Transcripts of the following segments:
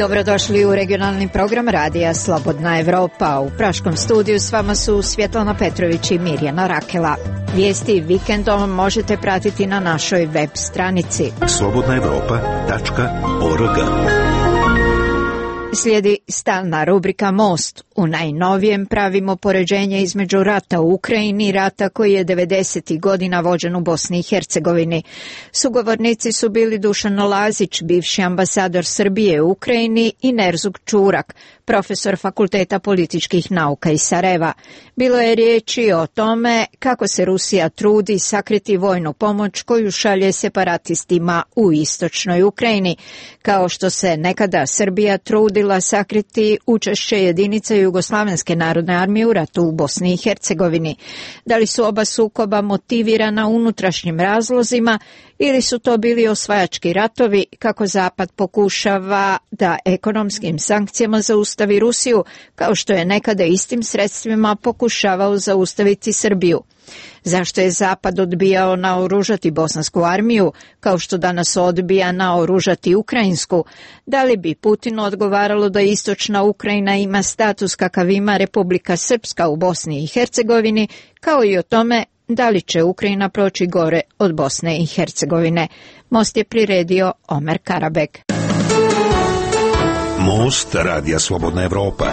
Dobrodošli u regionalni program Radija Slobodna Evropa. U praškom studiju s vama su Svjetlana Petrović i Mirjana Rakela. Vijesti vikendom možete pratiti na našoj web stranici slobodnaevropa.org. Slijedi stalna rubrika Most. U najnovijem pravimo poređenje između rata u Ukrajini i rata koji je 90. godina vođen u Bosni i Hercegovini. Sugovornici su bili Dušan Lazić, bivši ambasador Srbije u Ukrajini, i Nerzug Čurak, profesor Fakulteta političkih nauka iz Sarajeva. Bilo je riječi o tome kako se Rusija trudi sakriti vojnu pomoć koju šalje separatistima u istočnoj Ukrajini, kao što se nekada Srbija trudila sakriti učešće jedinica Jugoslavenske narodne armije u ratu u Bosni i Hercegovini. Da li su oba sukoba motivirana unutrašnjim razlozima ili su to bili osvajački ratovi, kako Zapad pokušava da ekonomskim sankcijama zaustavi Rusiju, kao što je nekada istim sredstvima pokušavao zaustaviti Srbiju? Zašto je Zapad odbijao naoružati bosansku armiju, kao što danas odbija naoružati ukrajinsku? Da li bi Putinu odgovaralo da istočna Ukrajina ima status kakav ima Republika Srpska u Bosni i Hercegovini, kao i o tome da li će Ukrajina proći gore od Bosne i Hercegovine? Most je priredio Omer Karabek. Most Radija Slobodna Evropa.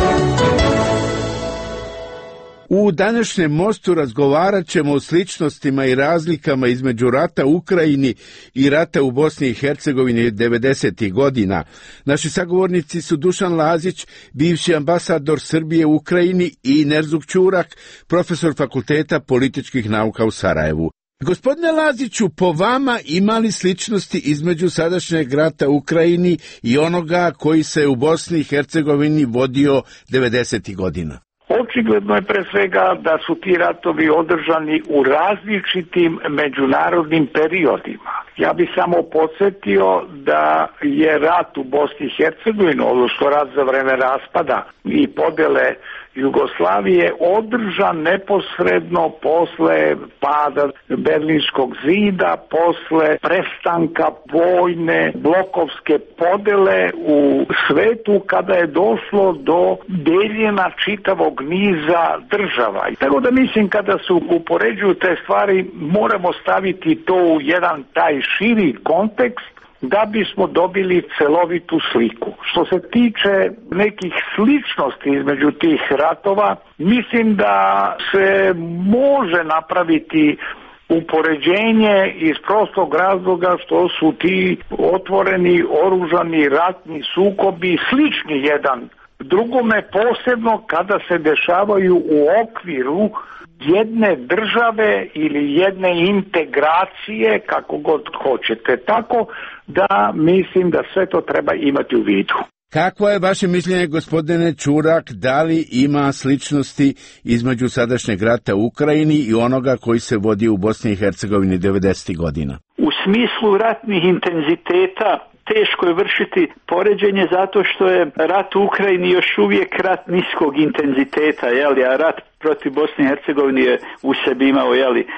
U današnjem mostu razgovarat ćemo o sličnostima i razlikama između rata u Ukrajini i rata u Bosni i Hercegovini 90. godina. Naši sagovornici su Dušan Lazić, bivši ambasador Srbije u Ukrajini, i Nerzug Čurak, profesor Fakulteta političkih nauka u Sarajevu. Gospodine Laziću, po vama ima li sličnosti između sadašnjeg rata u Ukrajini i onoga koji se u Bosni i Hercegovini vodio 90. godina? Očigledno je pre svega da su ti ratovi održani u različitim međunarodnim periodima. Ja bih samo podsjetio da je rat u Bosni i Hercegovini, odnosno rat za vreme raspada i podjele Jugoslavije, održan neposredno posle pada Berlinskog zida, posle prestanka vojne blokovske podele u svetu, kada je došlo do deljenja čitavog niza država. Tako da mislim, kada se upoređuju te stvari, moramo staviti to u jedan taj širi kontekst da bismo dobili celovitu sliku. Što se tiče nekih sličnosti između tih ratova, mislim da se može napraviti upoređenje iz prostog razloga što su ti otvoreni oružani ratni sukobi slični jedan drugome, posebno kada se dešavaju u okviru jedne države ili jedne integracije, kako god hoćete. Tako da mislim da sve to treba imati u vidu. Kakvo je vaše mišljenje, gospodine Čurak, da li ima sličnosti između sadašnjeg rata u Ukrajini i onoga koji se vodi u Bosni i Hercegovini 90. godina? U smislu ratnih intenziteta teško je vršiti poređenje, zato što je rat u Ukrajini još uvijek rat niskog intenziteta, a rat protiv Bosne i Hercegovine je u sebi imao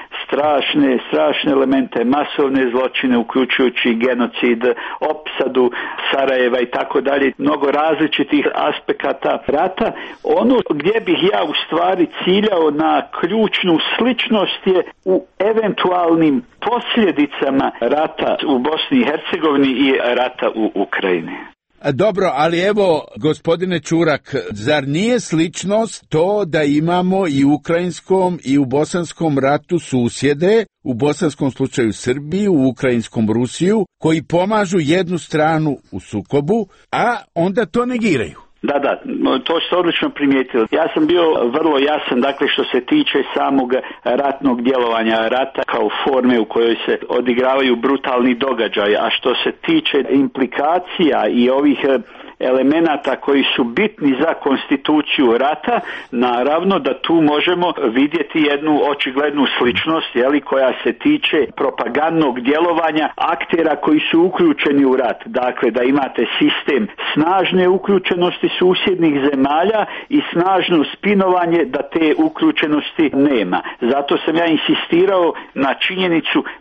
strašne elemente, masovne zločine, uključujući genocid, opsadu Sarajeva i tako dalje, mnogo različitih aspekata rata. Ono gdje bih ja u stvari ciljao na ključnu sličnost je u eventualnim posljedicama rata u Bosni i Hercegovini i rata u Ukrajini. Dobro, ali evo, gospodine Čurak, zar nije sličnost to da imamo i u ukrajinskom i u bosanskom ratu susjede, u bosanskom slučaju Srbiju, u ukrajinskom Rusiju, koji pomažu jednu stranu u sukobu, a onda to negiraju? Da, to ste odlično primijetili. Ja sam bio vrlo jasan, dakle, što se tiče samog ratnog djelovanja rata kao forme u kojoj se odigravaju brutalni događaj, a što se tiče implikacija i ovih elemenata koji su bitni za konstituciju rata, naravno da tu možemo vidjeti jednu očiglednu sličnost, koja se tiče propagandnog djelovanja aktera koji su uključeni u rat. Dakle, da imate sistem snažne uključenosti susjednih zemalja i snažno spinovanje da te uključenosti nema. Zato sam ja insistirao na činjenicu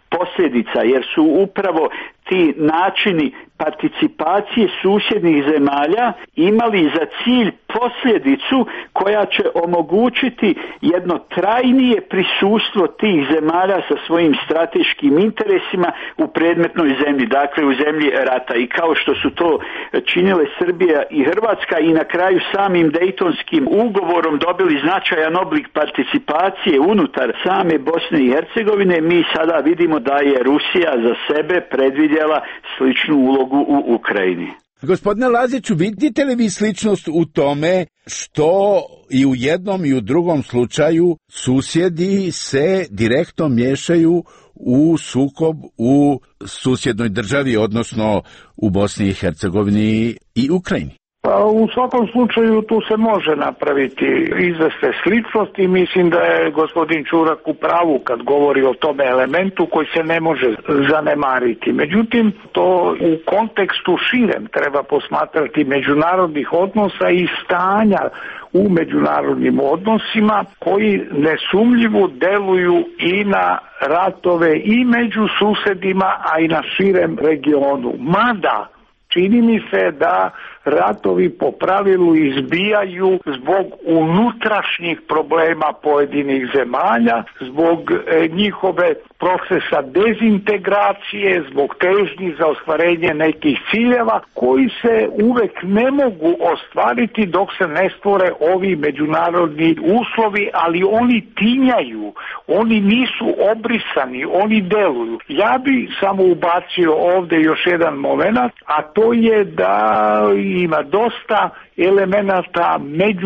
posljedica, jer su upravo ti načini participacije susjednih zemalja imali za cilj posljedicu koja će omogućiti jedno trajnije prisustvo tih zemalja sa svojim strateškim interesima u predmetnoj zemlji, dakle u zemlji rata. I kao što su to činile Srbija i Hrvatska i na kraju samim Dejtonskim ugovorom dobili značajan oblik participacije unutar same Bosne i Hercegovine, mi sada vidimo da je Rusija za sebe predvidjela sličnu ulogu u Ukrajini. Gospodine Laziću, vidite li vi sličnost u tome što i u jednom i u drugom slučaju susjedi se direktno miješaju u sukob u susjednoj državi, odnosno u Bosni i Hercegovini i Ukrajini? U svakom slučaju tu se može napraviti izvesne sličnosti. Mislim da je gospodin Čurak u pravu kad govori o tome elementu koji se ne može zanemariti. Međutim, to u kontekstu širem treba posmatrati međunarodnih odnosa i stanja u međunarodnim odnosima koji nesumnjivo deluju i na ratove i među susjedima, a i na širem regionu. Mada čini mi se da ratovi po pravilu izbijaju zbog unutrašnjih problema pojedinih zemalja, zbog njihove procesa dezintegracije, zbog težnji za ostvarenje nekih ciljeva koji se uvek ne mogu ostvariti dok se ne stvore ovi međunarodni uslovi, ali oni tinjaju, oni nisu obrisani, oni deluju. Ja bi samo ubacio ovdje još jedan moment, a to je da ima dosta elemenata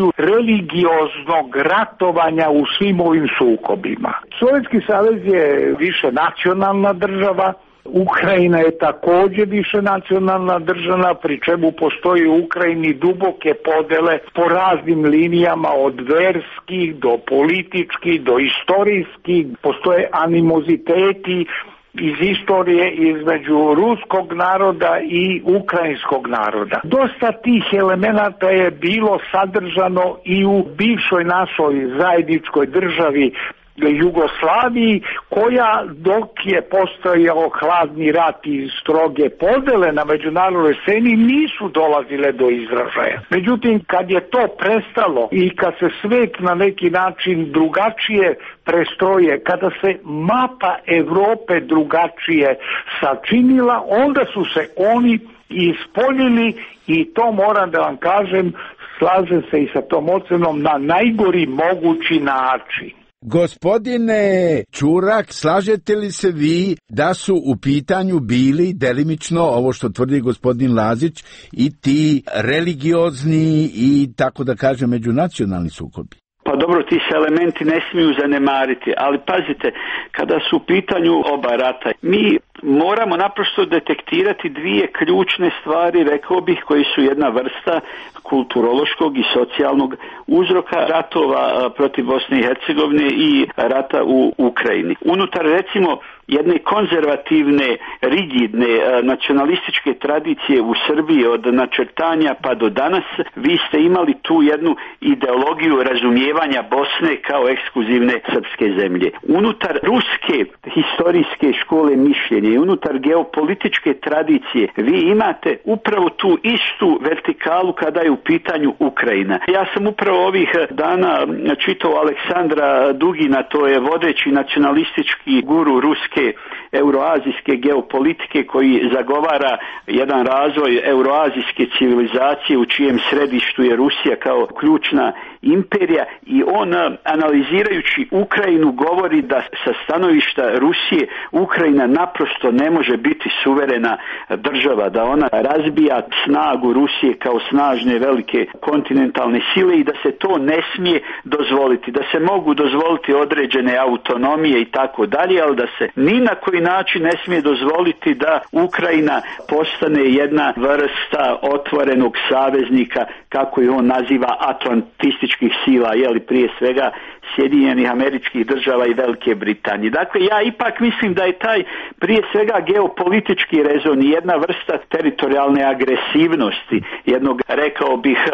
međureligioznog ratovanja u svim ovim sukobima. Sovjetski savez je više nacionalna država, Ukrajina je također više nacionalna država, pri čemu postoji u Ukrajini duboke podele po raznim linijama, od verskih do političkih do istorijskih, postoje animoziteti iz istorije između ruskog naroda i ukrajinskog naroda. Dosta tih elemenata je bilo sadržano i u bivšoj našoj zajedničkoj državi Jugoslaviji, koja dok je postojao hladni rat i stroge podele na međunarodnoj sceni nisu dolazile do izražaja. Međutim, kad je to prestalo i kad se svet na neki način drugačije prestroje, kada se mapa Europe drugačije sačinila, onda su se oni ispoljili i to moram da vam kažem, slažem se i sa tom ocenom, na najgori mogući način. Gospodine Čurak, slažete li se vi da su u pitanju bili delimično, ovo što tvrdi gospodin Lazić, i ti religiozni i tako da kažem međunacionalni sukobi? Pa dobro, ti se elementi ne smiju zanemariti, ali pazite, kada su u pitanju oba rata, mi moramo naprosto detektirati dvije ključne stvari, rekao bih, koji su jedna vrsta kulturološkog i socijalnog uzroka ratova protiv Bosne i Hercegovine i rata u Ukrajini. Unutar, recimo, jedne konzervativne, rigidne, nacionalističke tradicije u Srbiji od načrtanja pa do danas, vi ste imali tu jednu ideologiju razumijevanja Bosne kao ekskluzivne srpske zemlje. Unutar ruske historijske škole mišljenja i unutar geopolitičke tradicije vi imate upravo tu istu vertikalu kada je u pitanju Ukrajina. Ja sam upravo ovih dana čitao Aleksandra Dugina, to je vodeći nacionalistički guru ruske euroazijske geopolitike koji zagovara jedan razvoj euroazijske civilizacije u čijem središtu je Rusija kao ključna imperija, i on analizirajući Ukrajinu govori da sa stanovišta Rusije Ukrajina naprosto ne može biti suverena država, da ona razbija snagu Rusije kao snažne velike kontinentalne sile i da se to ne smije dozvoliti, da se mogu dozvoliti određene autonomije i tako dalje, ali da se ni na koji način ne smije dozvoliti da Ukrajina postane jedna vrsta otvorenog saveznika, kako je on naziva, atlantističkih sila, jeli prije svega Sjedinjenih Američkih Država i Velike Britanije. Dakle, ja ipak mislim da je taj prije svega geopolitički rezon i jedna vrsta teritorijalne agresivnosti, jednog, rekao bih,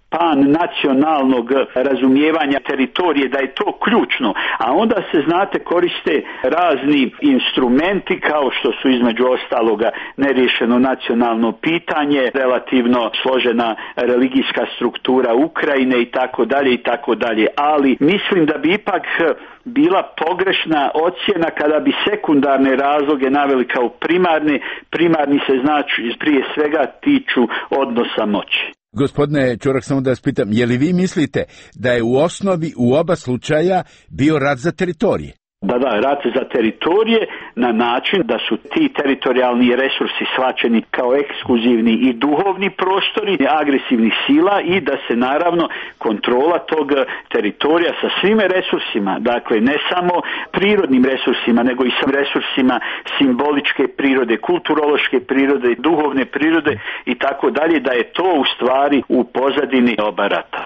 pan-nacionalnog razumijevanja teritorije, da je to ključno, a onda se, znate, koriste razni instrumenti kao što su između ostaloga neriješeno nacionalno pitanje, relativno složena religijska struktura Ukrajine i tako dalje, ali mislim da bi ipak bila pogrešna ocjena kada bi sekundarne razloge naveli kao primarni se znači prije svega tiču odnosa moći. Gospodine Čorak, samo da vas pitam, je li vi mislite da je u osnovi u oba slučaja bio rat za teritorije? Da, rat za teritorije na način da su ti teritorijalni resursi shvaćeni kao ekskluzivni i duhovni prostori agresivnih sila i da se naravno kontrola tog teritorija sa svim resursima, dakle ne samo prirodnim resursima, nego i sa resursima simboličke prirode, kulturološke prirode, duhovne prirode i tako dalje, da je to u stvari u pozadini oba rata.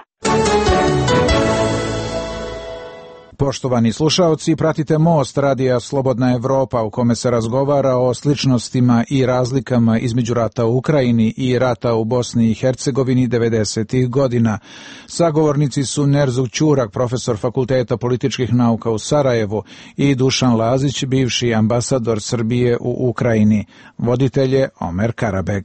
Poštovani slušaoci, pratite Most radija Slobodna Evropa u kome se razgovara o sličnostima i razlikama između rata u Ukrajini i rata u Bosni i Hercegovini 90. godina. Sagovornici su Nerzug Ćurak, profesor Fakulteta političkih nauka u Sarajevu, i Dušan Lazić, bivši ambasador Srbije u Ukrajini. Voditelj je Omer Karabeg.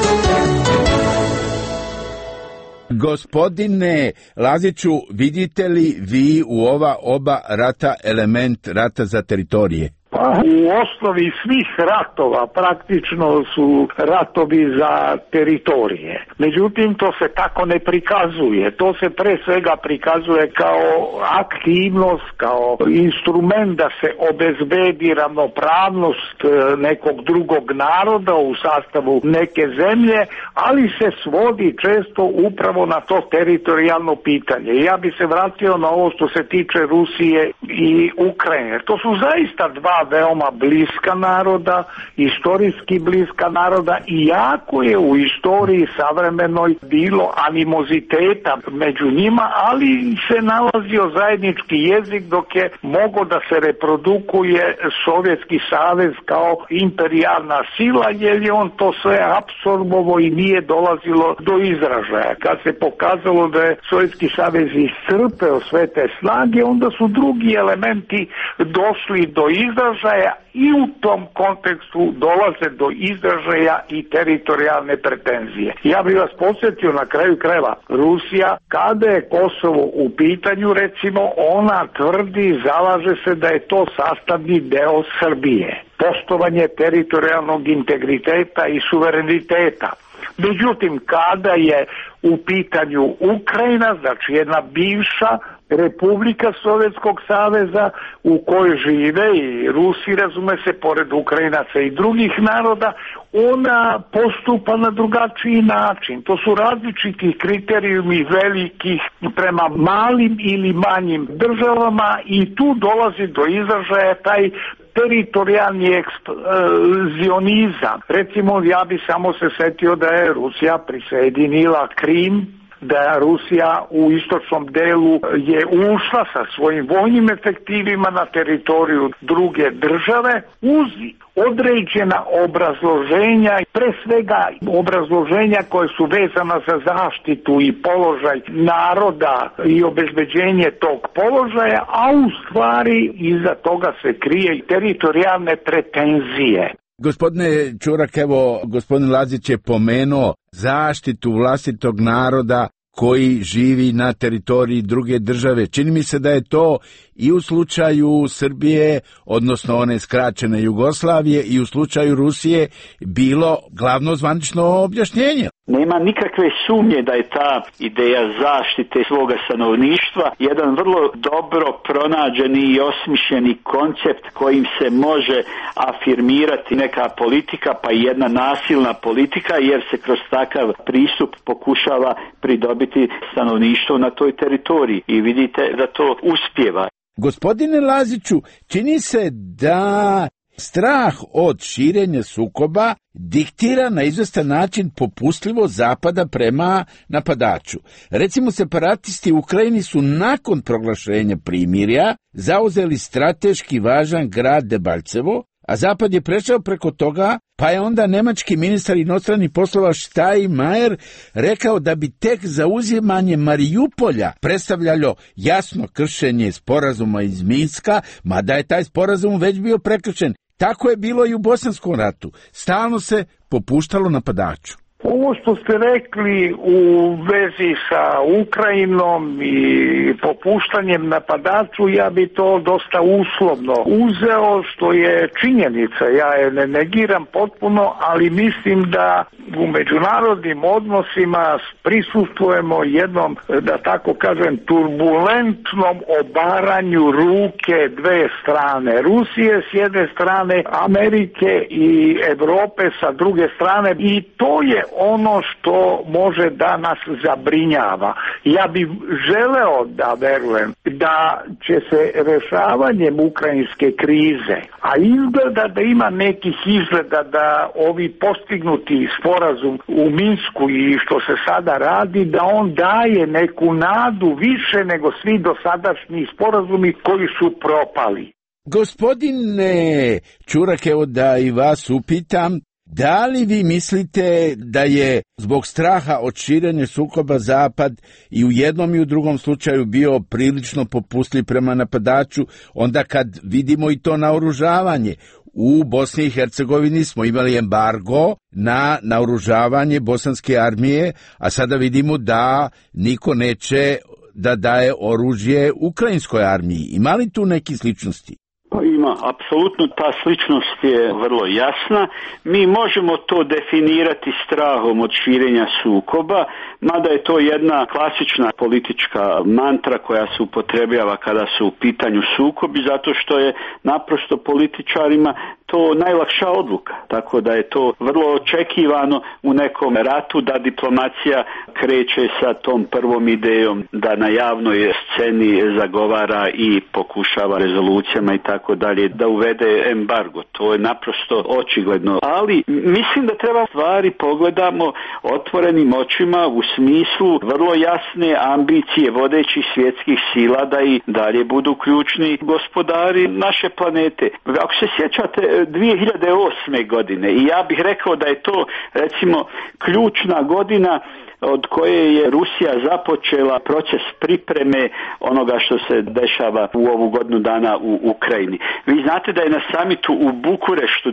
Gospodine Laziću, vidite li vi u ova oba rata element rata za teritorije? Pa u osnovi svih ratova praktično su ratovi za teritorije. Međutim, to se tako ne prikazuje. To se pre svega prikazuje kao aktivnost, kao instrument da se obezbedi ravnopravnost nekog drugog naroda u sastavu neke zemlje, ali se svodi često upravo na to teritorijalno pitanje. Ja bi se vratio na ovo što se tiče Rusije i Ukrajine. To su zaista dva veoma bliska naroda, istorijski bliska naroda, i jako je u istoriji savremenoj bilo animoziteta među njima, ali se nalazio zajednički jezik dok je mogao da se reprodukuje Sovjetski savez kao imperijalna sila, jer je on to sve apsorbovo i nije dolazilo do izražaja. Kad se pokazalo da je Sovjetski savez iscrpeo sve te snage, onda su drugi elementi došli do izražaja i u tom kontekstu dolaze do izražaja i teritorijalne pretenzije. Ja bih vas podsjetio na kraju krajeva, Rusija, kada je Kosovo u pitanju, recimo, ona tvrdi, zalaže se da je to sastavni deo Srbije. Poštovanje teritorijalnog integriteta i suvereniteta. Međutim, kada je u pitanju Ukrajina, znači jedna bivša Republika Sovjetskog saveza u kojoj žive i Rusi, razume se, pored Ukrajinaca i drugih naroda, ona postupa na drugačiji način. To su različiti kriterijumi velikih prema malim ili manjim državama i tu dolazi do izražaja taj teritorijalni ekspanzionizam. Recimo, ja bi samo se setio da je Rusija prisjedinila Krim, da Rusija u istočnom delu je ušla sa svojim vojnim efektivima na teritoriju druge države uz određena obrazloženja, pre svega obrazloženja koje su vezana za zaštitu i položaj naroda i obezbeđenje tog položaja, a u stvari iza toga se krije teritorijalne pretenzije. Gospodine Čurak, evo, gospodin Lazić je pomenuo zaštitu vlastitog naroda koji živi na teritoriji druge države. Čini mi se da je to i u slučaju Srbije, odnosno one skraćene Jugoslavije, i u slučaju Rusije bilo glavno zvanično objašnjenje. Nema nikakve sumnje da je ta ideja zaštite svoga stanovništva jedan vrlo dobro pronađeni i osmišljeni koncept kojim se može afirmirati neka politika, pa i jedna nasilna politika, jer se kroz takav pristup pokušava pridobiti stanovništvo na toj teritoriji i vidite da to uspijeva. Gospodine Laziću, čini se da strah od širenja sukoba diktira na izvestan način popustljivo Zapada prema napadaču. Recimo, separatisti u Ukrajini su nakon proglašenja primirja zauzeli strateški važan grad Debalcevo, a Zapad je prešao preko toga Pa je onda nemački ministar inostranih poslova Steinmeier rekao da bi tek zauzimanje Marijupolja predstavljalo jasno kršenje sporazuma iz Minska, mada je taj sporazum već bio prekršen. Tako je bilo i u Bosanskom ratu. Stalno se popuštalo napadaču. Ovo što ste rekli u vezi sa Ukrajinom i popuštanjem napadaču, ja bi to dosta uslovno uzeo, što je činjenica. Ja je ne negiram potpuno, ali mislim da u međunarodnim odnosima prisustvujemo jednom, da tako kažem, turbulentnom obaranju ruke dve strane. Rusije s jedne strane, Amerike i Europe sa druge strane, i to je ono što može da nas zabrinjava. Ja bih želeo da verujem da će se rešavanjem ukrajinske krize, a izgleda da ima nekih izgleda da ovi postignuti sporazum u Minsku i što se sada radi, da on daje neku nadu više nego svi dosadašnji sporazumi koji su propali. Gospodine Čurak, evo da i vas upitam, da li vi mislite da je zbog straha od širenja sukoba Zapad i u jednom i u drugom slučaju bio prilično popustljiv prema napadaču, onda kad vidimo i to naoružavanje? U Bosni i Hercegovini smo imali embargo na naoružavanje bosanske armije, a sada vidimo da niko neće da daje oružje ukrajinskoj armiji. Ima li tu neki sličnosti? Pa ima, apsolutno ta sličnost je vrlo jasna. Mi možemo to definirati strahom od širenja sukoba, mada je to jedna klasična politička mantra koja se upotrebljava kada su u pitanju sukobi, zato što je naprosto političarima to najlakša odluka, tako da je to vrlo očekivano u nekom ratu da diplomacija kreće sa tom prvom idejom da na javnoj sceni zagovara i pokušava rezolucijama i tako dalje da uvede embargo. To je naprosto očigledno, ali mislim da treba stvari pogledamo otvorenim očima u smislu vrlo jasne ambicije vodećih svjetskih sila da i dalje budu ključni gospodari naše planete. Ako se sjećate 2008. godine, i ja bih rekao da je to recimo ključna godina od koje je Rusija započela proces pripreme onoga što se dešava u ovu godinu dana u Ukrajini. Vi znate da je na samitu u Bukureštu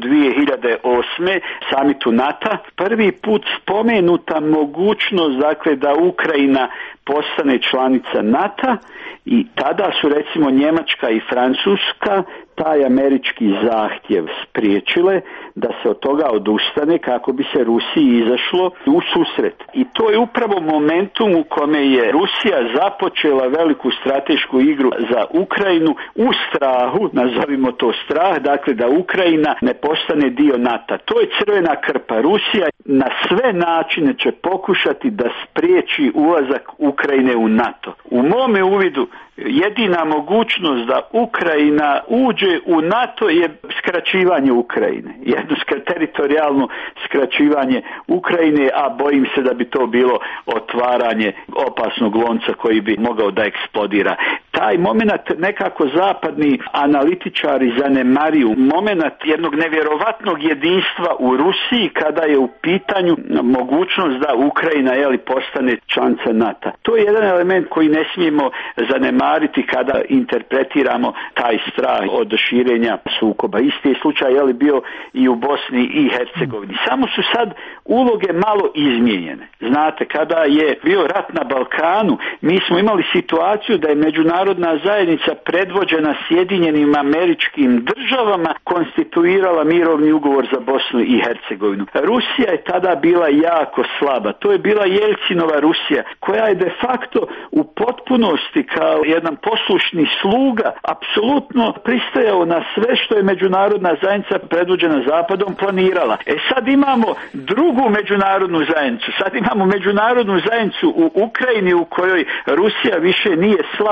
2008. samitu NATO prvi put spomenuta mogućnost, dakle, da Ukrajina postane članica NATO, i tada su recimo Njemačka i Francuska taj američki zahtjev spriječile da se od toga odustane kako bi se Rusiji izašlo u susret. I to je upravo momentum u kome je Rusija započela veliku stratešku igru za Ukrajinu u strahu, nazovimo to strah, dakle da Ukrajina ne postane dio NATO. To je crvena krpa. Rusija na sve načine će pokušati da spriječi ulazak Ukrajine u NATO. U mome uvidu jedina mogućnost da Ukrajina uđe u NATO je skraćivanje Ukrajine. Jedno teritorijalno skraćivanje Ukrajine, a bojim se da bi to bilo otvaranje opasnog lonca koji bi mogao da eksplodira. Taj moment nekako zapadni analitičari zanemaruju, moment jednog nevjerovatnog jedinstva u Rusiji kada je u pitanju mogućnost da Ukrajina postane članica NATO. To je jedan element koji ne smijemo zanemariti kada interpretiramo taj strah od širenja sukoba. Isti je slučaj bio i u Bosni i Hercegovini. Samo su sad uloge malo izmijenjene. Znate, kada je bio rat na Balkanu, mi smo imali situaciju da je međunarodna zajednica predvođena Sjedinjenim Američkim Državama konstituirala mirovni ugovor za Bosnu i Hercegovinu. Rusija je tada bila jako slaba. To je bila Jelcinova Rusija, koja je de facto u potpunosti kao jedan poslušni sluga apsolutno pristajao na sve što je međunarodna zajednica predvođena Zapadom planirala. Sad imamo drugu međunarodnu zajednicu. Sad imamo međunarodnu zajednicu u Ukrajini u kojoj Rusija više nije slab igrač.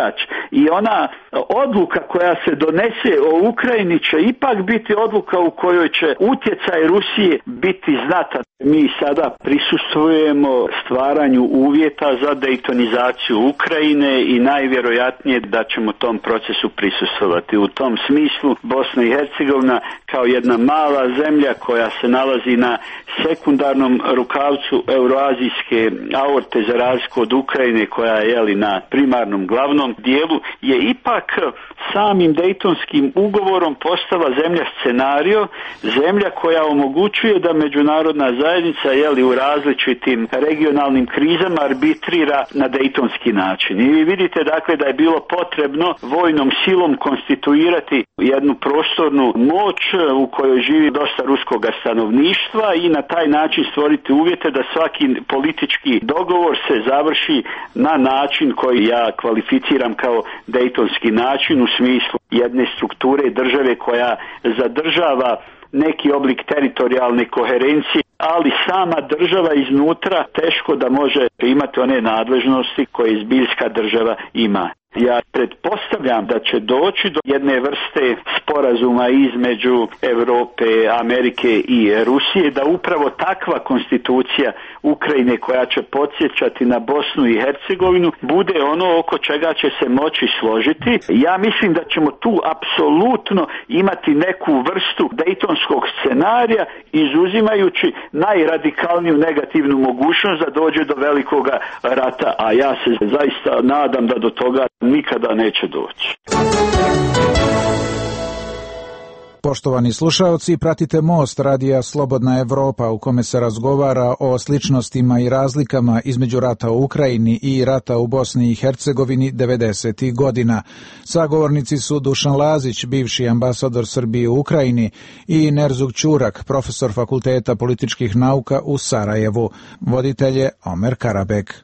igrač i ona odluka koja se donese o Ukrajini će ipak biti odluka u kojoj će utjecaj Rusije biti znatan. Mi sada prisustvujemo stvaranju uvjeta za dejtonizaciju Ukrajine i najvjerojatnije da ćemo tom procesu prisustvovati. U tom smislu Bosna i Hercegovina kao jedna mala zemlja koja se nalazi na sekundarnom rukavcu euroazijske aorte za razliku od Ukrajine koja je na primarnom glavnom dijelu, je ipak samim Dejtonskim ugovorom postala zemlja scenario, zemlja koja omogućuje da međunarodna zajednica u različitim regionalnim krizama arbitrira na dejtonski način. I vi vidite dakle da je bilo potrebno vojnom silom konstituirati jednu prostornu moć u kojoj živi dosta ruskoga stanovništva i na taj način stvoriti uvjete da svaki politički dogovor se završi na način koji ja kvalificiram kao dejtonski način u smislu jedne strukture države koja zadržava neki oblik teritorijalne koherencije, ali sama država iznutra teško da može imati one nadležnosti koje izbiljska država ima. Ja pretpostavljam da će doći do jedne vrste sporazuma između Europe, Amerike i Rusije, da upravo takva konstitucija Ukrajine koja će podsjećati na Bosnu i Hercegovinu bude ono oko čega će se moći složiti. Ja mislim da ćemo tu apsolutno imati neku vrstu dejtonskog scenarija, izuzimajući najradikalniju negativnu mogućnost da dođe do velikoga rata, a ja se zaista nadam da do toga nikada neće doći. Poštovani slušaoci, pratite Most radija Slobodna Evropa u kome se razgovara o sličnostima i razlikama između rata u Ukrajini i rata u Bosni i Hercegovini 90. godina. Sagovornici su Dušan Lazić, bivši ambasador Srbije u Ukrajini, i Nerzug Ćurak, profesor Fakulteta političkih nauka u Sarajevu. Voditelj je Omer Karabek.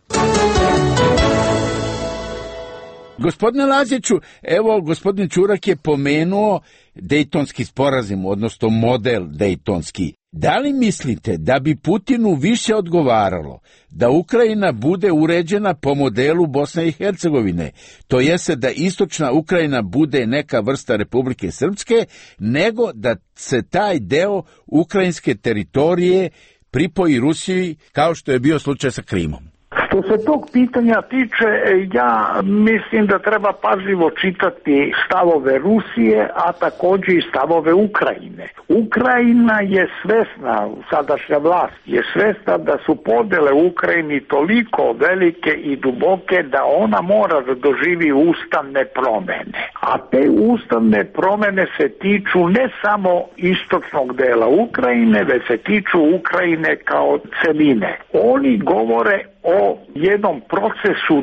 Gospodine Laziću, evo gospodin Ćurak je pomenuo Dejtonski sporazum, odnosno model Dejtonski. Da li mislite da bi Putinu više odgovaralo da Ukrajina bude uređena po modelu Bosne i Hercegovine, to jeste da istočna Ukrajina bude neka vrsta Republike Srpske, nego da se taj deo ukrajinske teritorije pripoji Rusiji, kao što je bio slučaj sa Krimom? Što se tog pitanja tiče, ja mislim da treba pažljivo čitati stavove Rusije, a također i stavove Ukrajine. Ukrajina je svesna, sadašnja vlast je svesna da su podjele u Ukrajini toliko velike i duboke da ona mora da doživi ustavne promjene. A te ustavne promjene se tiču ne samo istočnog dela Ukrajine, već se tiču Ukrajine kao celine. Oni govore o jednom procesu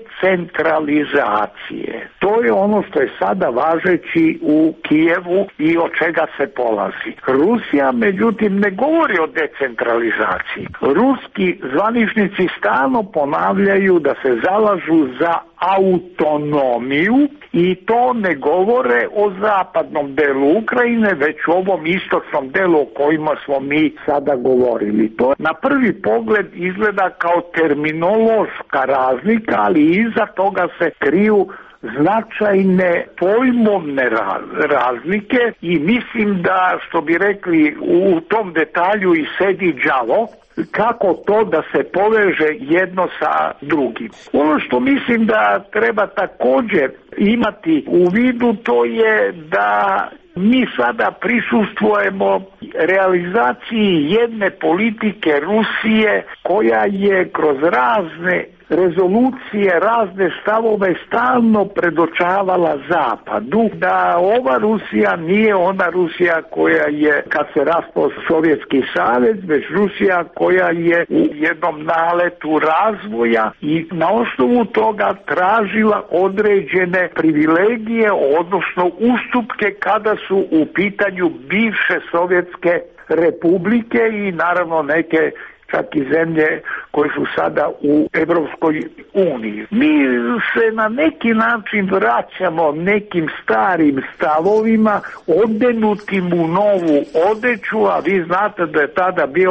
decentralizacije. To je ono što je sada važeći u Kijevu i od čega se polazi. Rusija, međutim, ne govori o decentralizaciji. Ruski zvaničnici stalno ponavljaju da se zalažu za autonomiju i to ne govore o zapadnom delu Ukrajine, već o ovom istočnom delu o kojima smo mi sada govorili. To na prvi pogled izgleda kao terminološka razlika, ali iza toga se kriju značajne pojmovne razlike i mislim da, što bi rekli, u tom detalju i sedi đavo, kako to da se poveže jedno sa drugim. Ono što mislim da treba također imati u vidu, to je da mi sada prisustvujemo realizaciji jedne politike Rusije koja je kroz razne rezolucije, razne stavove stalno predočavala Zapadu da ova Rusija nije ona Rusija koja je kad se raspao Sovjetski savez, već Rusija koja je u jednom naletu razvoja i na osnovu toga tražila određene privilegije, odnosno ustupke kada su u pitanju bivše sovjetske republike i naravno neke čak i zemlje koje su sada u Evropskoj uniji. Mi se na neki način vraćamo nekim starim stavovima, odenutim u novu odeću, a vi znate da je tada bio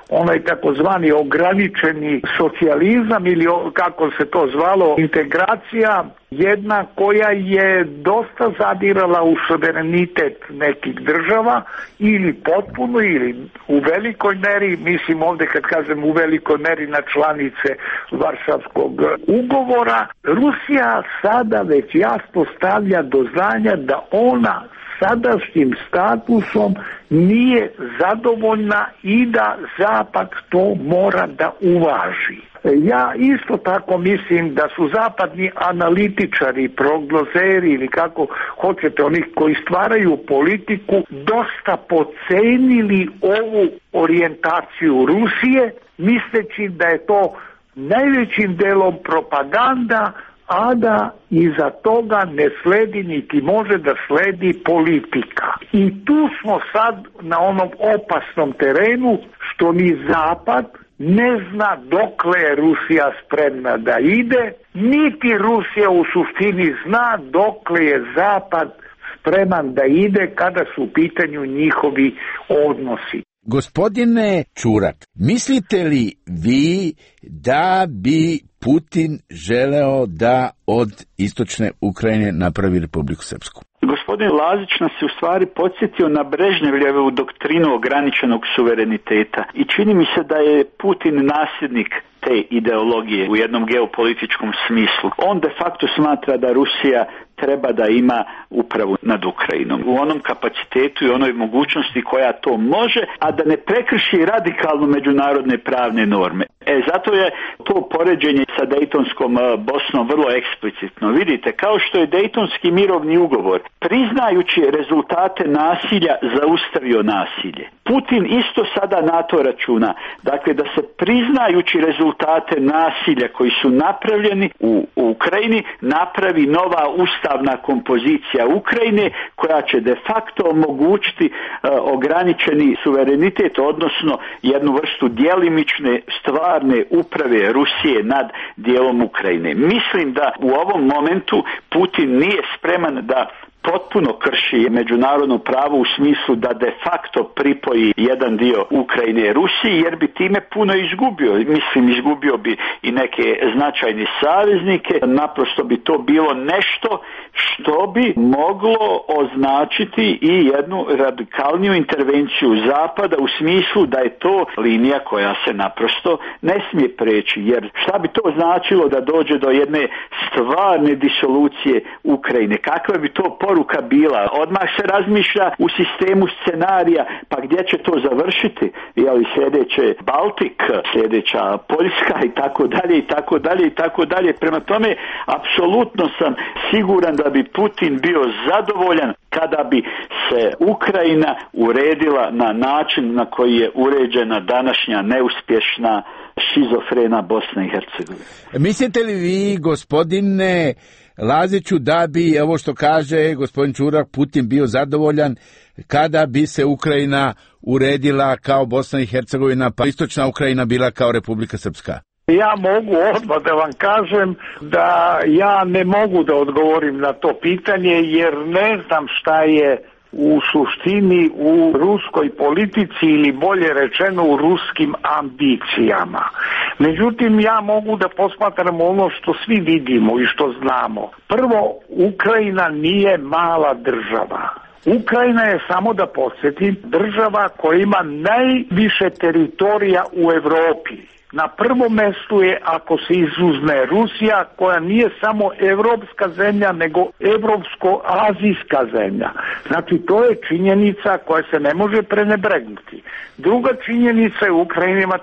onaj takozvani ograničeni socijalizam ili kako se to zvalo integracija, jedna koja je dosta zadirala u suverenitet nekih država ili potpuno ili u velikoj meri, mislim ovdje kad kažem u velikoj meri na članice Varšavskog ugovora. Rusija sada već jasno stavlja do znanja da ona sadašnjim statusom nije zadovoljna i da Zapad to mora da uvaži. Ja isto tako mislim da su zapadni analitičari, prognozeri ili kako hoćete, oni koji stvaraju politiku, dosta podcenili ovu orijentaciju Rusije, misleći da je to najvećim delom propaganda, a da iza toga ne sledi niti može da sledi politika. I tu smo sad na onom opasnom terenu što ni Zapad ne zna dokle je Rusija spremna da ide, niti Rusija u suštini zna dokle je Zapad spreman da ide kada su u pitanju njihovi odnosi. Gospodine Čurak, mislite li vi da bi Putin želeo da od istočne Ukrajine napravi Republiku Srpsku? Gospodin Lazić nas je u stvari podsjetio na Brežnevljevu doktrinu ograničenog suvereniteta i čini mi se da je Putin nasljednik te ideologije u jednom geopolitičkom smislu. On de facto smatra da Rusija treba da ima upravu nad Ukrajinom u onom kapacitetu i onoj mogućnosti koja to može, a da ne prekrši radikalno međunarodne pravne norme. Zato je to poređenje sa Dejtonskom Bosnom vrlo eksplicitno. Vidite, kao što je Dejtonski mirovni ugovor, priznajući rezultate nasilja, zaustavio nasilje. Putin isto sada na to računa. Dakle, da se priznajući rezultate nasilja koji su napravljeni u Ukrajini, napravi nova ustavna kompozicija Ukrajine koja će de facto omogućiti ograničeni suverenitet, odnosno jednu vrstu djelimične stvarne uprave Rusije nad dijelom Ukrajine. Mislim da u ovom momentu Putin nije spreman da potpuno krši međunarodno pravo u smislu da de facto pripoji jedan dio Ukrajine Rusiji, jer bi time puno izgubio. Mislim, izgubio bi i neke značajne saveznike, naprosto bi to bilo nešto što bi moglo označiti i jednu radikalniju intervenciju Zapada u smislu da je to linija koja se naprosto ne smije preći, jer šta bi to značilo da dođe do jedne stvarne disolucije Ukrajine? Kakva bi to poruka bila? Odmah se razmišlja u sistemu scenarija, pa gdje će to završiti? Je li sljedeće Baltik, sljedeća Poljska i tako dalje i tako dalje i tako dalje. Prema tome, apsolutno sam siguran da bi Putin bio zadovoljan kada bi se Ukrajina uredila na način na koji je uređena današnja neuspješna šizofrena Bosna i Hercegovina. Mislite li vi, gospodine Laziću, da bi, evo što kaže gospodin Čurak, Putin bio zadovoljan kada bi se Ukrajina uredila kao Bosna i Hercegovina, pa istočna Ukrajina bila kao Republika Srpska? Ja mogu odmah da vam kažem da ja ne mogu da odgovorim na to pitanje, jer ne znam šta je u suštini u ruskoj politici ili bolje rečeno u ruskim ambicijama. Međutim, ja mogu da posmatram ono što svi vidimo i što znamo. Prvo, Ukrajina nije mala država. Ukrajina je, samo da podsjetim, država koja ima najviše teritorija u Evropi. Na prvom mjestu je, ako se izuzme, Rusija, koja nije samo evropska zemlja, nego evropsko-azijska zemlja. Znači, to je činjenica koja se ne može prenebregnuti. Druga činjenica je, Ukrajina ima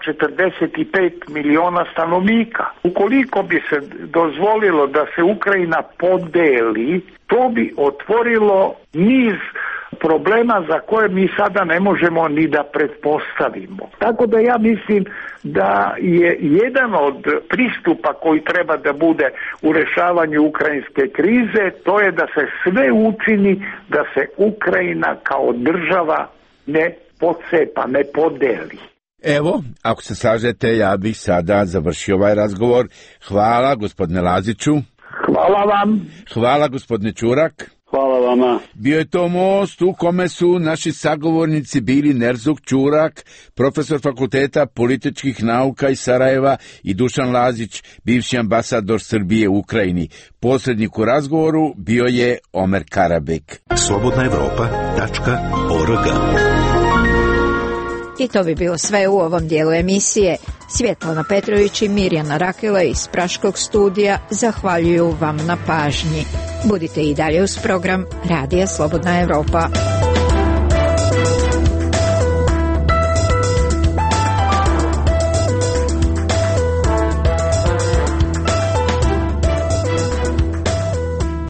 45 miliona stanovnika. Ukoliko bi se dozvolilo da se Ukrajina podeli, to bi otvorilo niz problema za koje mi sada ne možemo ni da pretpostavimo. Tako da ja mislim da je jedan od pristupa koji treba da bude u rješavanju ukrajinske krize, to je da se sve učini da se Ukrajina kao država ne pocepa, ne podeli. Evo, ako se slažete, ja bih sada završio ovaj razgovor. Hvala, gospodine Laziću. Hvala vam. Hvala, gospodine Čurak. Hvala vam. vama. Bio je to most u kome su naši sagovornici bili Nerzuk Ćurak, profesor Fakulteta političkih nauka iz Sarajeva, i Dušan Lazić, bivši ambasador Srbije u Ukrajini. Posrednik u razgovoru bio je Omer Karabek. slobodnaevropa.org. I to bi bilo sve u ovom dijelu emisije. Svjetlana Petrović i Mirjana Rakela iz Praškog studija zahvaljuju vam na pažnji. Budite i dalje uz program Radija Slobodna Evropa.